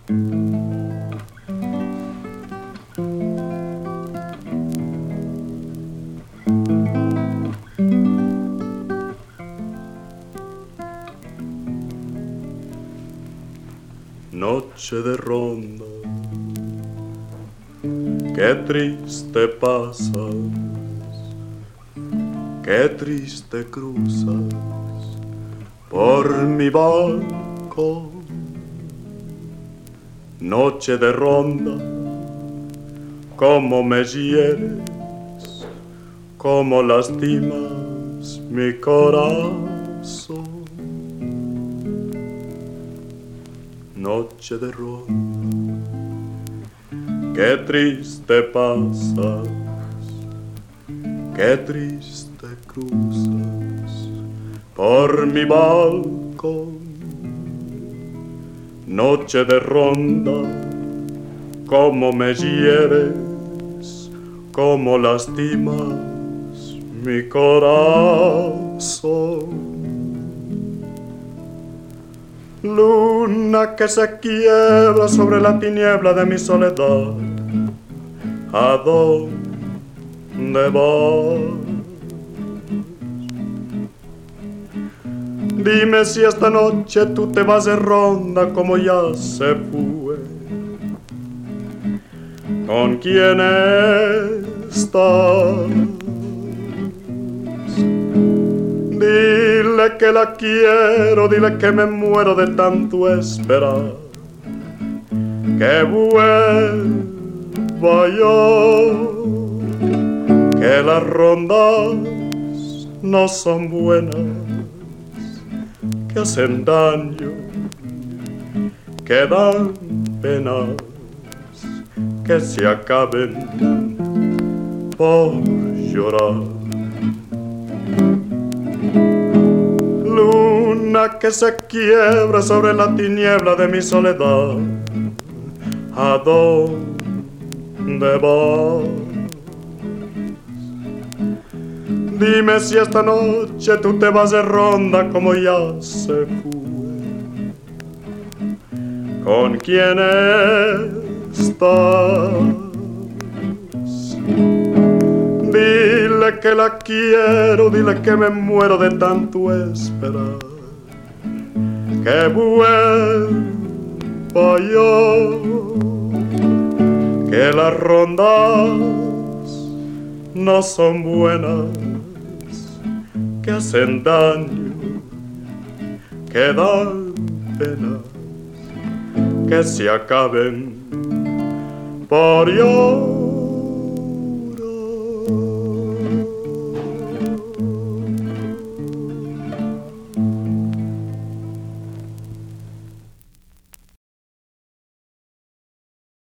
Noche de ronda, qué triste pasas, qué triste cruzas por mi balcón. Noche de ronda, cómo me hieres, cómo lastimas mi corazón. Noche de ronda, qué triste pasas, qué triste cruzas por mi balcón. Noche de ronda, cómo me hieres, cómo lastimas mi corazón. Luna que se quiebra sobre la tiniebla de mi soledad, ¿a dónde vas? Dime si esta noche tú te vas de ronda como ya se fue. ¿Con quién estás? Dile que la quiero, dile que me muero de tanto esperar, que vuelva yo, que las rondas no son buenas, que hacen daño, que dan penas, que se acaben por llorar. Luna que se quiebra sobre la tiniebla de mi soledad, ¿a dónde vas? Dime si esta noche tú te vas de ronda como ya se fue. ¿Con quién estás? Dile que la quiero, dile que me muero de tanto esperar, que vuelva yo, que las rondas no son buenas, que hacen daño, que dan penas, que se acaben por llorar.